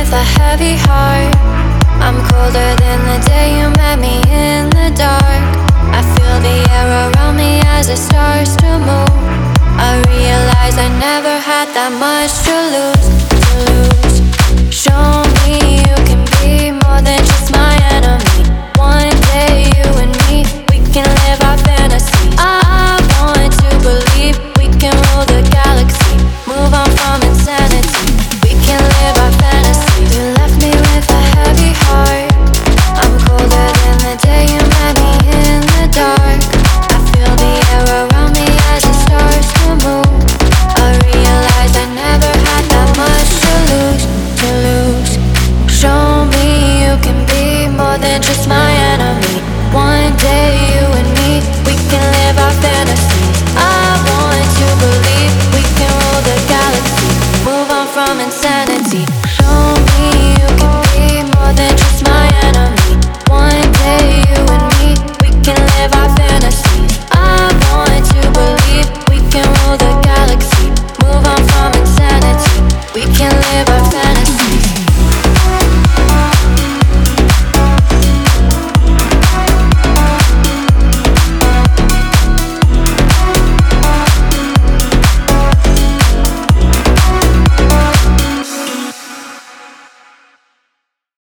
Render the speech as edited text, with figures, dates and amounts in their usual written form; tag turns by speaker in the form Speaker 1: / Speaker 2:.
Speaker 1: a heavy heart. I'm colder than the day you met me in the dark. I feel the air around me as it starts to move. I realize I never had that much to lose. Show